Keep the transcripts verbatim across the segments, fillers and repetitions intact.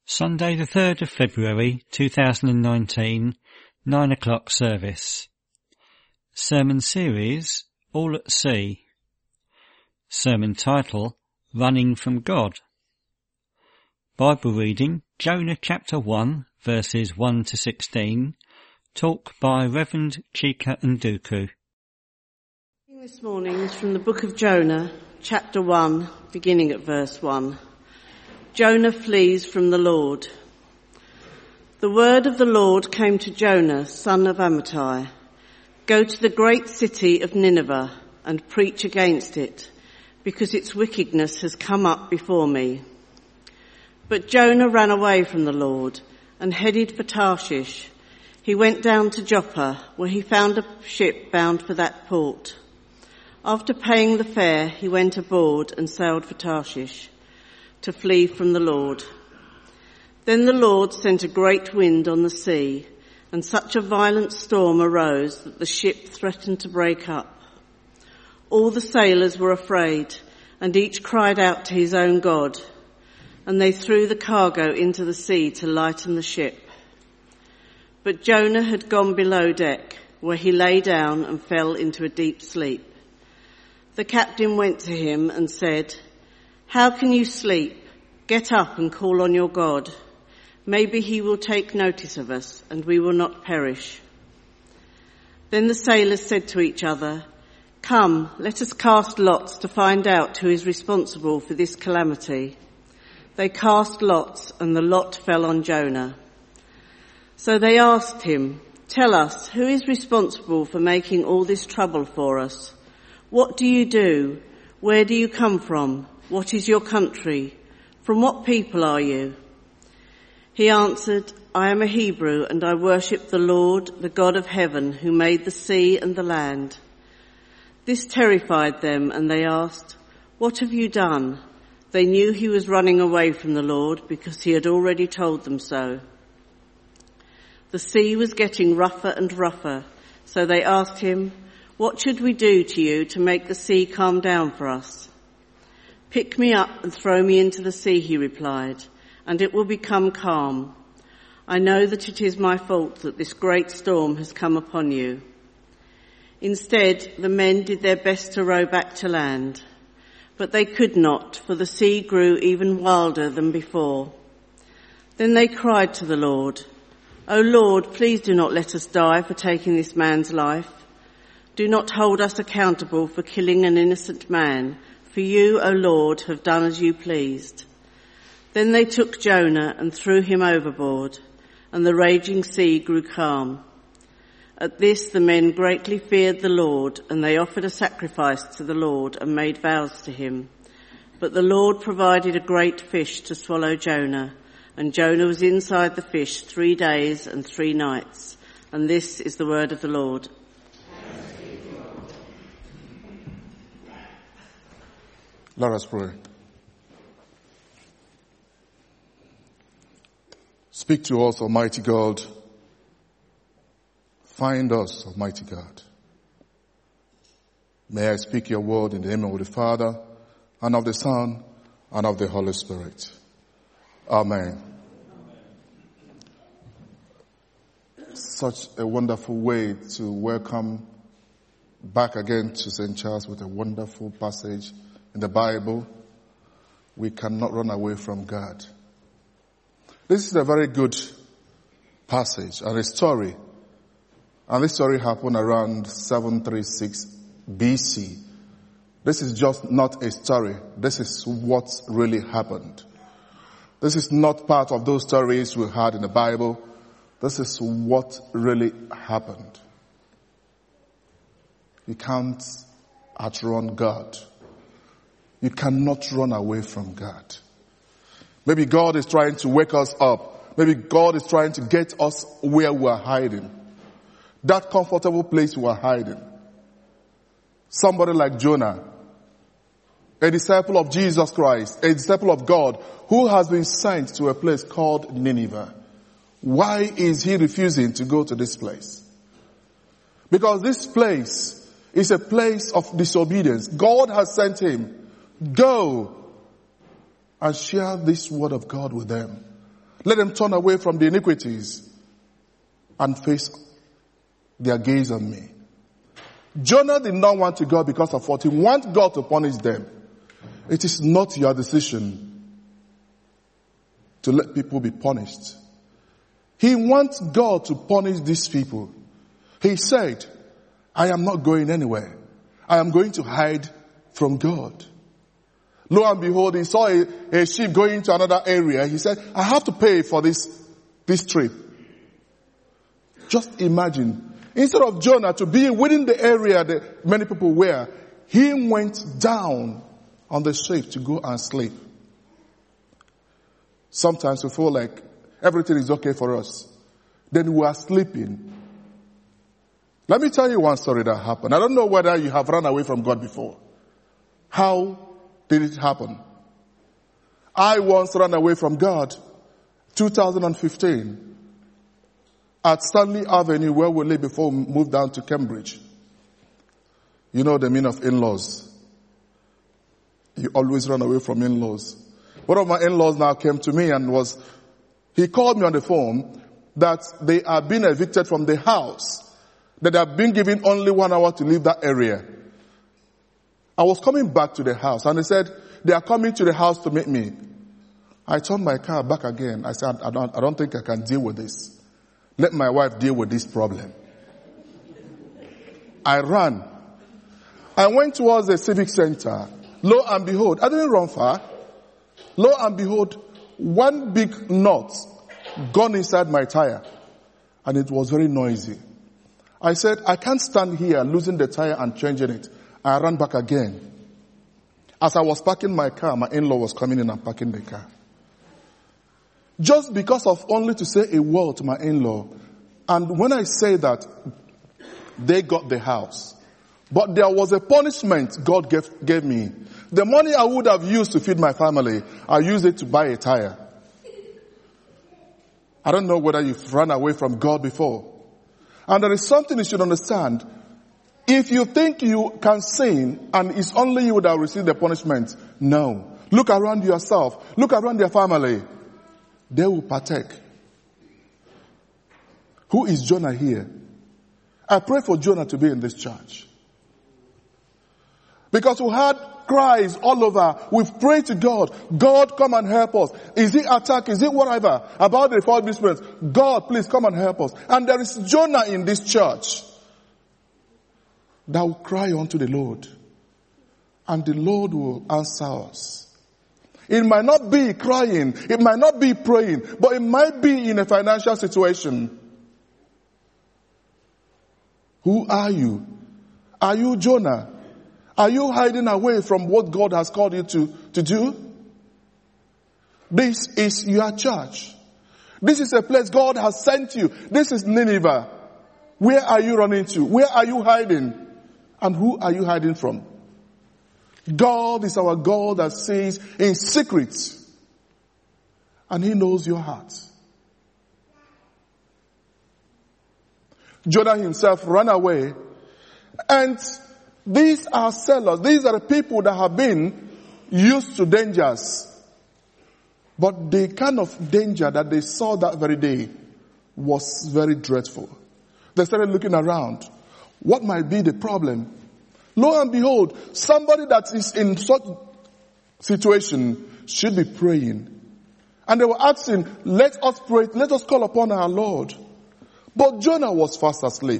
Sunday the third of February two thousand nineteen, nine o'clock service. Sermon series, All at Sea. Sermon title, Running from God. Bible reading, Jonah chapter one, verses one to sixteen. Talk by Reverend Chika Nduku. This morning is from the book of Jonah, chapter one, beginning at verse one. Jonah flees from the Lord. The word of the Lord came to Jonah, son of Amittai. Go to the great city of Nineveh and preach against it, because its wickedness has come up before me. But Jonah ran away from the Lord and headed for Tarshish. He went down to Joppa, where he found a ship bound for that port. After paying the fare, he went aboard and sailed for Tarshish, to flee from the Lord. Then the Lord sent a great wind on the sea, and such a violent storm arose that the ship threatened to break up. All the sailors were afraid, and each cried out to his own God, and they threw the cargo into the sea to lighten the ship. But Jonah had gone below deck, where he lay down and fell into a deep sleep. The captain went to him and said, "How can you sleep? Get up and call on your God. Maybe he will take notice of us and we will not perish." Then the sailors said to each other, "Come, let us cast lots to find out who is responsible for this calamity." They cast lots, and the lot fell on Jonah. So they asked him, "Tell us, who is responsible for making all this trouble for us? What do you do? Where do you come from? What is your country? From what people are you?" He answered, "I am a Hebrew, and I worship the Lord, the God of heaven, who made the sea and the land." This terrified them, and they asked, "What have you done?" They knew he was running away from the Lord, because he had already told them so. The sea was getting rougher and rougher, so they asked him, "What should we do to you to make the sea calm down for us?" "Pick me up and throw me into the sea," he replied, "and it will become calm. I know that it is my fault that this great storm has come upon you." Instead, the men did their best to row back to land, but they could not, for the sea grew even wilder than before. Then they cried to the Lord, "O Lord, please do not let us die for taking this man's life. Do not hold us accountable for killing an innocent man, for you, O Lord, have done as you pleased." Then they took Jonah and threw him overboard, and the raging sea grew calm. At this the men greatly feared the Lord, and they offered a sacrifice to the Lord and made vows to him. But the Lord provided a great fish to swallow Jonah, and Jonah was inside the fish three days and three nights. And this is the word of the Lord. Let us pray. Speak to us, Almighty God. Find us, Almighty God. May I speak your word in the name of the Father, and of the Son, and of the Holy Spirit. Amen. Such a wonderful way to welcome back again to Saint Charles with a wonderful passage in the Bible. We cannot run away from God. This is a very good passage and a story. And this story happened around seven thirty-six B C. This is just not a story. This is what really happened. This is not part of those stories we had in the Bible. This is what really happened. You can't outrun God. You cannot run away from God. Maybe God is trying to wake us up. Maybe God is trying to get us where we are hiding. That comfortable place we are hiding. Somebody like Jonah, a disciple of Jesus Christ, a disciple of God, who has been sent to a place called Nineveh. Why is he refusing to go to this place? Because this place is a place of disobedience. God has sent him. Go and share this word of God with them. Let them turn away from the iniquities and face their gaze on me. Jonah did not want to go because of what he wants God to punish them. It is not your decision to let people be punished. He wants God to punish these people. He said, I am not going anywhere. I am going to hide from God. Lo and behold, he saw a, a ship going to another area. He said, I have to pay for this, this trip. Just imagine, instead of Jonah to be within the area that many people were, he went down on the ship to go and sleep. Sometimes we feel like everything is okay for us. Then we are sleeping. Let me tell you one story that happened. I don't know whether you have run away from God before. How did it happen? I once ran away from God, two thousand fifteen, at Stanley Avenue where we lived before we moved down to Cambridge. You know the meaning of in-laws. You always run away from in-laws. One of my in-laws now came to me and was, he called me on the phone that they are being evicted from the house, that they have been given only one hour to leave that area. I was coming back to the house and they said, they are coming to the house to meet me. I turned my car back again. I said, I don't, I don't think I can deal with this. Let my wife deal with this problem. I ran. I went towards the civic center. Lo and behold, I didn't run far. Lo and behold, one big knot gone inside my tire. And it was very noisy. I said, I can't stand here losing the tire and changing it. I ran back again. As I was parking my car, my in-law was coming in and parking the car. Just because of only to say a word to my in-law. And when I say that, they got the house. But there was a punishment God gave, gave me. The money I would have used to feed my family, I used it to buy a tire. I don't know whether you've run away from God before. And there is something you should understand. If you think you can sin and it's only you that will receive the punishment, no. Look around yourself. Look around your family. They will partake. Who is Jonah here? I pray for Jonah to be in this church. Because we had cries all over. We've prayed to God. God, come and help us. Is it attack? Is it whatever? About the false spirits. God, please come and help us. And there is Jonah in this church that will cry unto the Lord. And the Lord will answer us. It might not be crying. It might not be praying. But it might be in a financial situation. Who are you? Are you Jonah? Are you hiding away from what God has called you to, to do? This is your church. This is a place God has sent you. This is Nineveh. Where are you running to? Where are you hiding? And who are you hiding from? God is our God that sees in secret. And He knows your heart. Jonah himself ran away. And these are sellers. These are the people that have been used to dangers. But the kind of danger that they saw that very day was very dreadful. They started looking around. What might be the problem? Lo and behold, somebody that is in such situation should be praying. And they were asking, let us pray, let us call upon our Lord. But Jonah was fast asleep.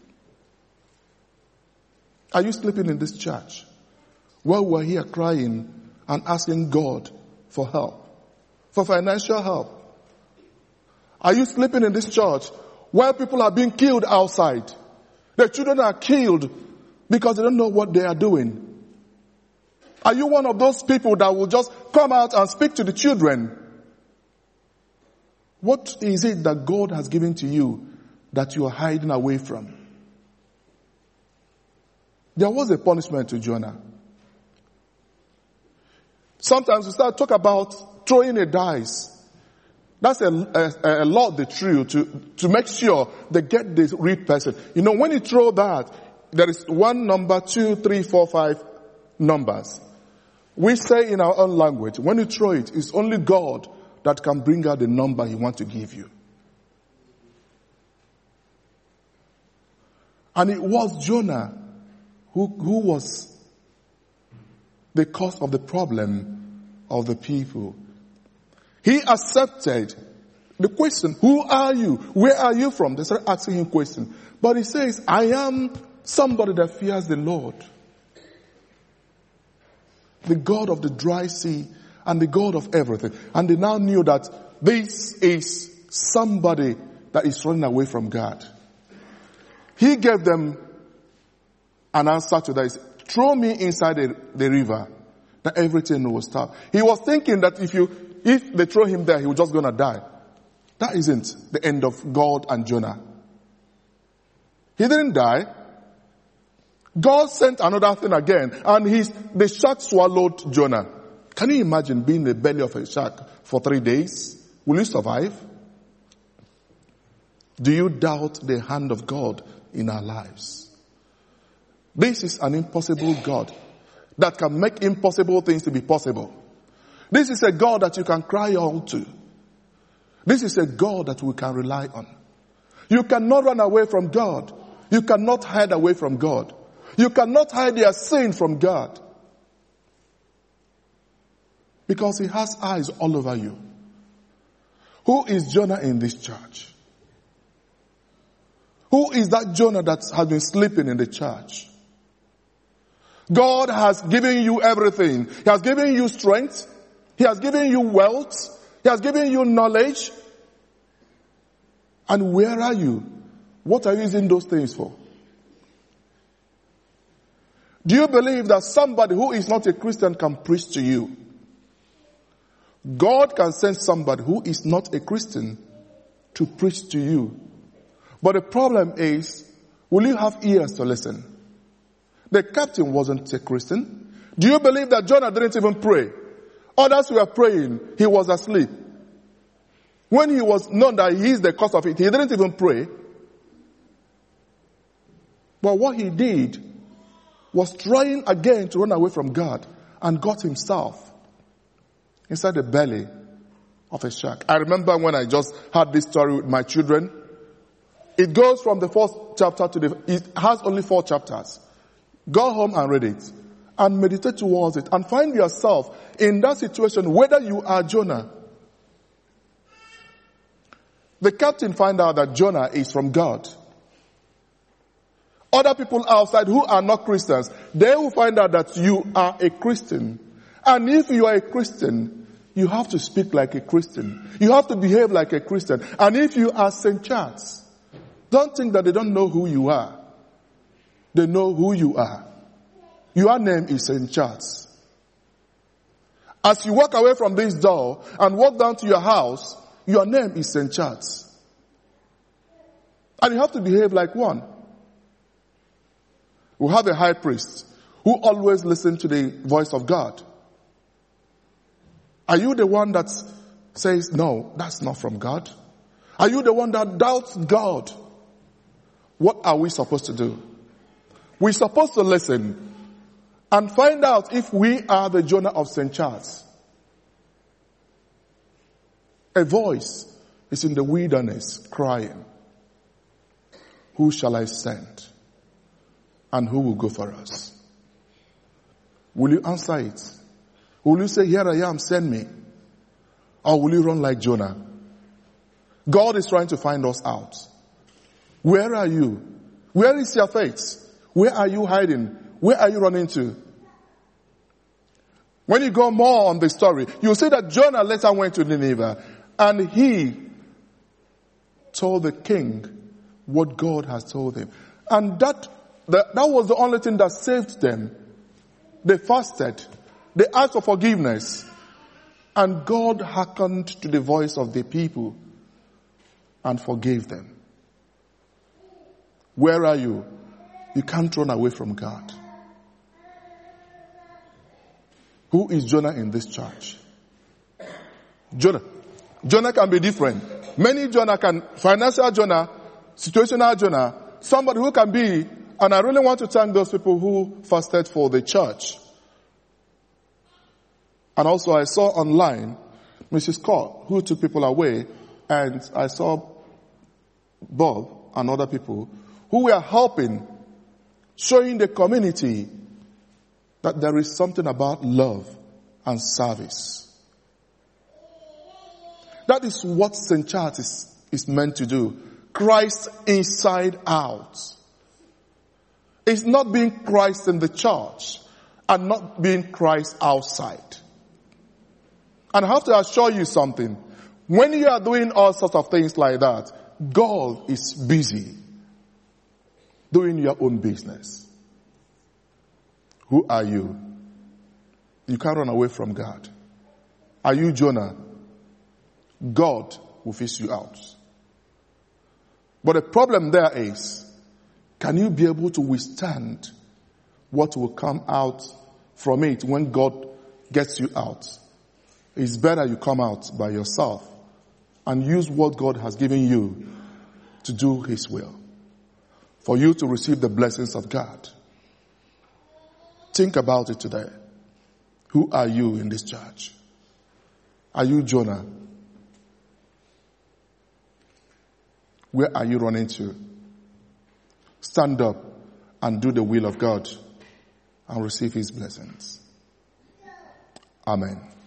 Are you sleeping in this church? While we're here crying and asking God for help, for financial help. Are you sleeping in this church while people are being killed outside? The children are killed because they don't know what they are doing. Are you one of those people that will just come out and speak to the children? What is it that God has given to you that you are hiding away from? There was a punishment to Jonah. Sometimes we start talk about throwing a dice. That's a, a, a lot they threw to, to make sure they get the real person. You know, when you throw that, there is one number, two, three, four, five numbers. We say in our own language, when you throw it, it's only God that can bring out the number he wants to give you. And it was Jonah who, who was the cause of the problem of the people. He accepted the question, who are you? Where are you from? They started asking him questions. But he says, I am somebody that fears the Lord, the God of the dry sea and the God of everything. And they now knew that this is somebody that is running away from God. He gave them an answer to that. He said, throw me inside the, the river, that everything will stop. He was thinking that if you, if they throw him there, he was just going to die. That isn't the end of God and Jonah. He didn't die. God sent another thing again, and he's, the shark swallowed Jonah. Can you imagine being in the belly of a shark for three days? Will you survive? Do you doubt the hand of God in our lives? This is an impossible God that can make impossible things to be possible. This is a God that you can cry out to. This is a God that we can rely on. You cannot run away from God. You cannot hide away from God. You cannot hide your sin from God. Because he has eyes all over you. Who is Jonah in this church? Who is that Jonah that has been sleeping in the church? God has given you everything. He has given you strength. He has given you wealth. He has given you knowledge. And where are you? What are you using those things for? Do you believe that somebody who is not a Christian can preach to you? God can send somebody who is not a Christian to preach to you. But the problem is, will you have ears to listen? The captain wasn't a Christian. Do you believe that Jonah didn't even pray? Others were praying. He was asleep. When he was known that he is the cause of it, he didn't even pray. But what he did was trying again to run away from God and got himself inside the belly of a shark. I remember when I just had this story with my children. It goes from the first chapter to the, it has only four chapters. Go home and read it and meditate towards it and find yourself in that situation, whether you are Jonah. The captain find out that Jonah is from God. Other people outside who are not Christians, they will find out that you are a Christian. And if you are a Christian, you have to speak like a Christian. You have to behave like a Christian. And if you are Saint Charles, don't think that they don't know who you are. They know who you are. Your name is Saint Charles. As you walk away from this door and walk down to your house, your name is Saint Charles. And you have to behave like one. We have a high priest who always listens to the voice of God. Are you the one that says, no, that's not from God? Are you the one that doubts God? What are we supposed to do? We're supposed to listen and find out if we are the Jonah of Saint Charles. A voice is in the wilderness crying, who shall I send? And who will go for us? Will you answer it? Will you say, here I am, send me? Or will you run like Jonah? God is trying to find us out. Where are you? Where is your faith? Where are you hiding? Where are you running to? When you go more on the story, you'll see that Jonah later went to Nineveh and he told the king what God has told him. And that, that, that was the only thing that saved them. They fasted. They asked for forgiveness. And God hearkened to the voice of the people and forgave them. Where are you? You can't run away from God. Who is Jonah in this church? Jonah. Jonah can be different. Many Jonah can, financial Jonah, situational Jonah, somebody who can be, and I really want to thank those people who fasted for the church. And also I saw online Missus Scott, who took people away, and I saw Bob and other people who were helping, showing the community that there is something about love and service. That is what Saint Charles is, is meant to do. Christ inside out. It's not being Christ in the church and not being Christ outside. And I have to assure you something. When you are doing all sorts of things like that, God is busy doing your own business. Who are you? You can't run away from God. Are you Jonah? God will fish you out. But the problem there is, can you be able to withstand what will come out from it when God gets you out? It's better you come out by yourself and use what God has given you to do His will, for you to receive the blessings of God. Think about it today. Who are you in this church? Are you Jonah? Where are you running to? Stand up and do the will of God and receive His blessings. Amen.